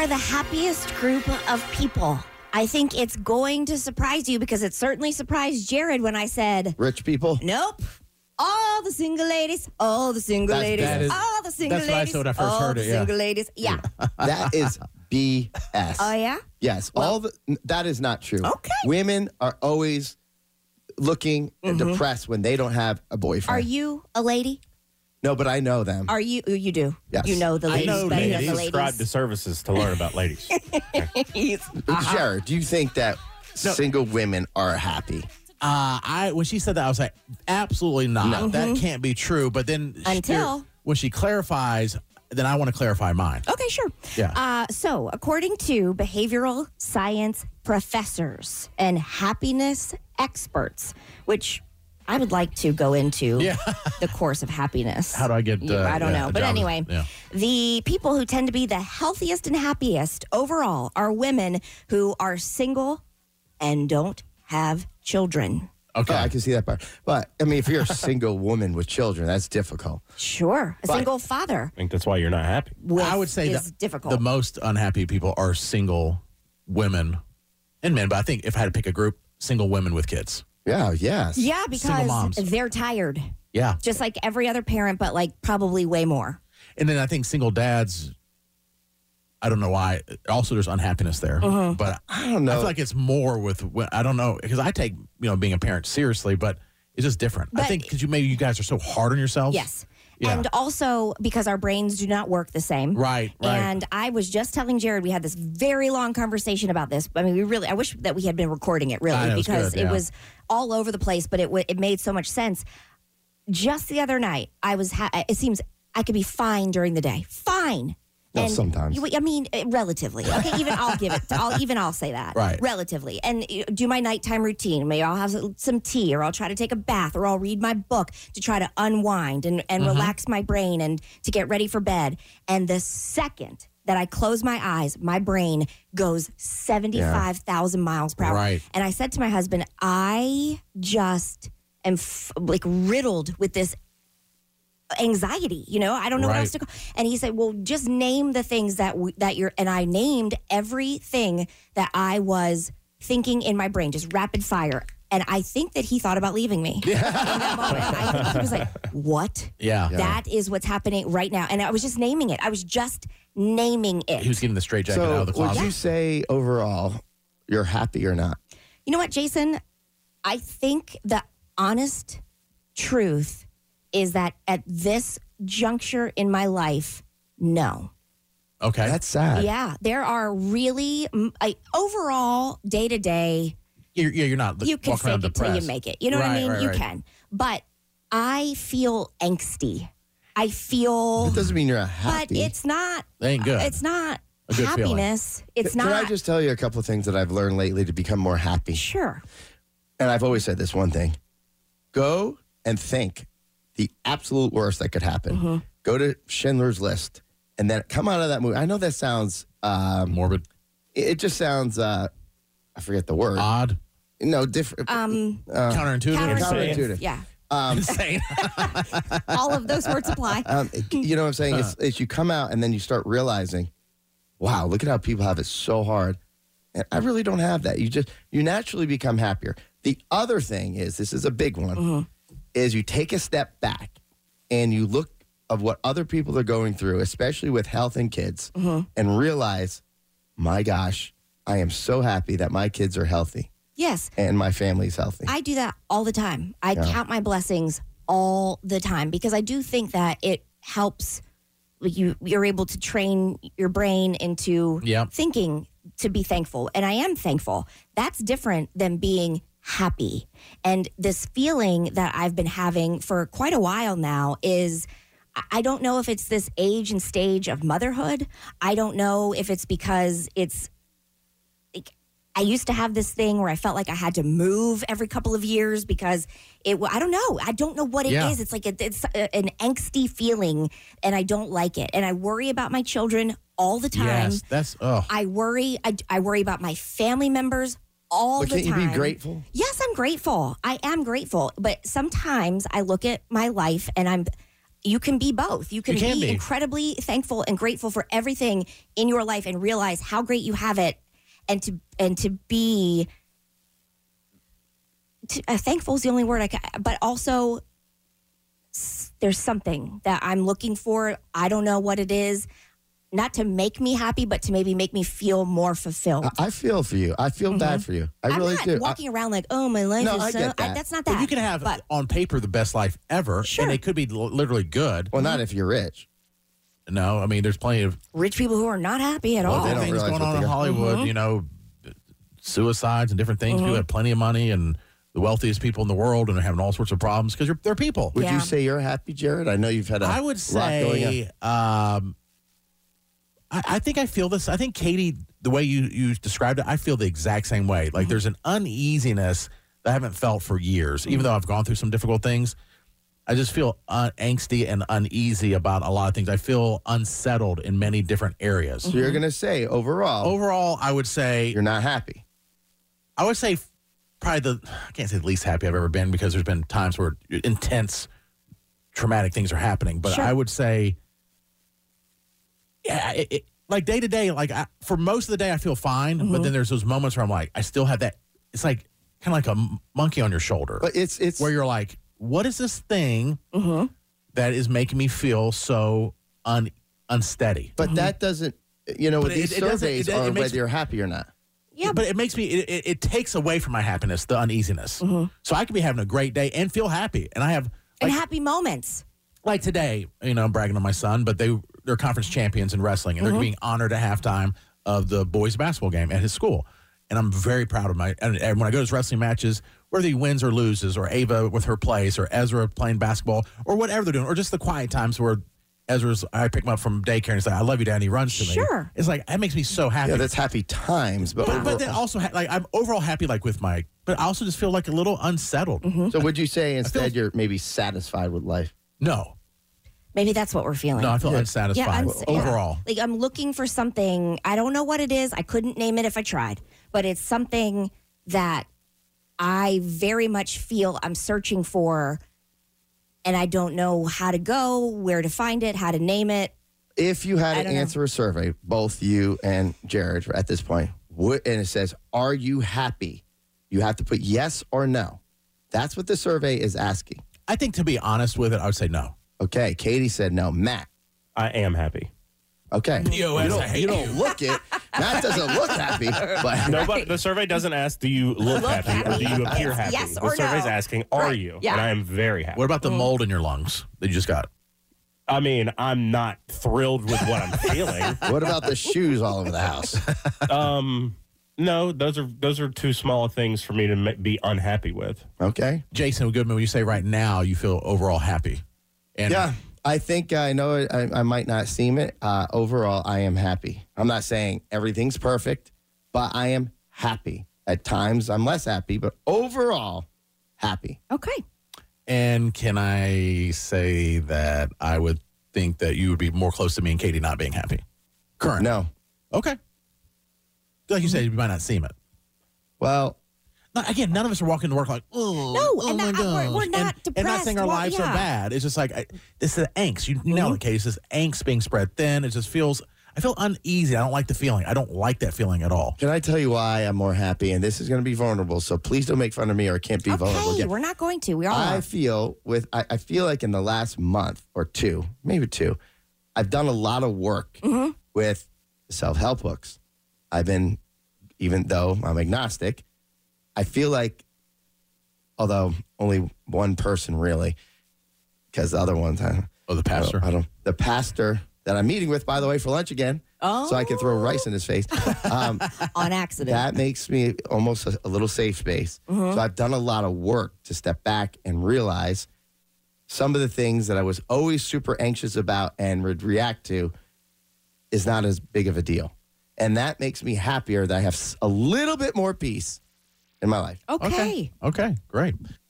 are the happiest group of people. I think it's going to surprise you because it certainly surprised Jared when I said, Rich people? nope. All the single ladies, all the single ladies, all the single ladies. That's what I said when I first heard it, single ladies. Yeah. That is BS. Oh, yeah? Yes. That is not true. Okay. Women are always looking depressed when they don't have a boyfriend. Are you a lady? No, but I know them. Are you? You do. Yes. You know the ladies. know better than ladies. the Subscribe to services to learn about ladies. Jared, do you think that single women are happy? When she said that, I was like, absolutely not. No. That can't be true. But then when she clarifies, then I want to clarify mine. Okay, sure. Yeah. So, according to behavioral science professors and happiness experts, which I would like to go into the course of happiness. How do I get? I don't know. a But job? anyway, the people who tend to be the healthiest and happiest overall are women who are single and don't have children. Okay. Oh, I can see that part. But, I mean, if you're a single woman with children, that's difficult. Sure. A single father I think that's why you're not happy. I would say is that difficult. the most unhappy people are single women and men. But I think if I had to pick a group, single women with kids. Yeah, yes. Yeah, Single moms. because they're tired. Yeah. Just like every other parent, but like probably way more. And then I think single dads, I don't know why. Also, there's unhappiness there. But I don't know. I feel like it's more with, I don't know, because I take, being a parent seriously, but it's just different. I But- think because maybe you guys are so hard on yourselves. Yes. Yeah. And also because our brains do not work the same. Right. And I was just telling Jared, we had this very long conversation about this. I mean, I wish that we had been recording it really It was because good, yeah. it was all over the place, but it made so much sense. Just the other night, it seems I could be fine during the day. Fine. Well, sometimes. Relatively. Okay, even I'll give it. I'll say that. Right. Relatively, and do my nighttime routine. Maybe I'll have some tea, or I'll try to take a bath, or I'll read my book to try to unwind and relax my brain and to get ready for bed. And the second that I close my eyes, my brain goes 75,000 miles per hour. Right. And I said to my husband, I just am riddled with this anxiety, I don't know what else to call. And he said, well, just name the things that you're, and I named everything that I was thinking in my brain, just rapid fire. And I think that he thought about leaving me in that moment. I think he was like, what? Yeah. That is what's happening right now. And I was just naming it. I was just naming it. He was getting the straight jacket out So, of the would closet. you say overall you're happy or not? You know what, Jason? I think the honest truth is that at this juncture in my life, no. Okay. That's sad. Yeah, there are really overall day to day. You're not. You can walking around fake it till you depressed. make it. You know what I mean? Right, You right. can, but I feel angsty. I feel, It doesn't mean you're but happy. it's not. That ain't good. It's not A good feeling. happiness. It's Can not. I just tell you a couple of things that I've learned lately to become more happy? Sure. And I've always said this one thing. Go and think the absolute worst that could happen. Go to Schindler's List and then come out of that movie. I know that sounds, Morbid. it just sounds, I forget the word. Odd. No, different. Counterintuitive. Counterintuitive. Yeah. Insane. All of those words apply. You know what I'm saying? It's you come out and then you start realizing, wow, look at how people have it so hard. And I really don't have that. You naturally become happier. The other thing is, this is a big one, is you take a step back and you look of what other people are going through, especially with health and kids, and realize, my gosh, I am so happy that my kids are healthy Yes. and my family's healthy. I do that all the time. I count my blessings all the time because I do think that it helps. You're able to train your brain into thinking to be thankful. And I am thankful. That's different than being happy. And this feeling that I've been having for quite a while now is, I don't know if it's this age and stage of motherhood. I don't know if it's because it's, I used to have this thing where I felt like I had to move every couple of years because I don't know. I don't know what it is. It's like it's an angsty feeling and I don't like it. And I worry about my children all the time. Yes, that's, I worry about my family members all But the time. can't you be grateful? Yes, I'm grateful. I am grateful. But sometimes I look at my life and you can be both. You can be incredibly thankful and grateful for everything in your life and realize how great you have it, and to be thankful is the only word I can. But also, there's something that I'm looking for. I don't know what it is. Not to make me happy, but to maybe make me feel more fulfilled. I feel for you. I feel bad for you. I'm really do. Walking around like, oh, my life is so. That's not that. But you can have on paper the best life ever, and it could be literally good. Well, not if you're rich. No, I mean, there's plenty of rich people who are not happy at all. They don't things going on in Hollywood. You know, suicides and different things. People have plenty of money and the wealthiest people in the world, and they're having all sorts of problems because they're people. Would you say you're happy, Jared? I know you've had I would say. I think I feel this. I think, Katie, the way you described it, I feel the exact same way. Like there's an uneasiness that I haven't felt for years, even though I've gone through some difficult things. I just feel angsty and uneasy about a lot of things. I feel unsettled in many different areas. So you're going to say overall? Overall, I would say... You're not happy. I would say probably I can't say the least happy I've ever been because there's been times where intense, traumatic things are happening. But I would say... Yeah, like day to day, like for most of the day, I feel fine. But then there's those moments where I'm like, I still have that. It's like kind of like a monkey on your shoulder. But it's where you're like, what is this thing that is making me feel so unsteady? But that doesn't, these surveys are whether you're happy or not. Yeah, but it makes me. It takes away from my happiness, the uneasiness. So I could be having a great day and feel happy, and I have and happy moments. Like today, I'm bragging on my son, but they're conference champions in wrestling, and they're being honored at halftime of the boys basketball game at his school. And I'm very proud of and when I go to his wrestling matches, whether he wins or loses, or Ava with her plays, or Ezra playing basketball, or whatever they're doing, or just the quiet times where I pick him up from daycare and he's like, I love you, Dad, and he runs to me. Sure. It's like, that makes me so happy. Yeah, that's happy times. But then also, like, I'm overall happy, like, with but I also just feel like a little unsettled. So would you say instead you're maybe satisfied with life? No. Maybe that's what we're feeling. No, I feel unsatisfied overall. Like I'm looking for something. I don't know what it is. I couldn't name it if I tried. But it's something that I very much feel I'm searching for, and I don't know how to go, where to find it, how to name it. If you had to answer a survey, both you and Jared at this point, and it says, are you happy? You have to put yes or no. That's what the survey is asking. I think, to be honest with it, I would say no. Okay, Katie said no. Matt? I am happy. Okay. You don't look it. Matt doesn't look happy. But no, but the survey doesn't ask, do you look happy or do you appear happy? Yes or the survey's asking, are you? Yeah. And I am very happy. What about the mold in your lungs that you just got? I mean, I'm not thrilled with what I'm feeling. What about the shoes all over the house? No, those are too small things for me to be unhappy with. Okay. Jason Goodman, when you say right now you feel overall happy. And yeah, I think I know I might not seem it. Overall, I am happy. I'm not saying everything's perfect, but I am happy. At times, I'm less happy, but overall, happy. Okay. And can I say that I would think that you would be more close to me and Katie not being happy? Current. No. Okay. Like you said, you might not seem it. Well, again, none of us are walking to work like, we're not depressed. And not saying our lives are bad. It's just like, this is angst. You know, okay, it's this angst being spread thin. It just I feel uneasy. I don't like the feeling. I don't like that feeling at all. Can I tell you why I'm more happy? And this is going to be vulnerable, so please don't make fun of me or I can't be vulnerable again. We're not going to. We all I feel like in the last month or two, maybe two, I've done a lot of work with self-help books. Even though I'm agnostic, I feel like, although only one person really, because the other ones, the pastor? The pastor that I'm meeting with, by the way, for lunch again, so I can throw rice in his face. On accident. That makes me almost a little safe space. So I've done a lot of work to step back and realize some of the things that I was always super anxious about and would react to is not as big of a deal. And that makes me happier that I have a little bit more peace in my life. Okay. Okay, great.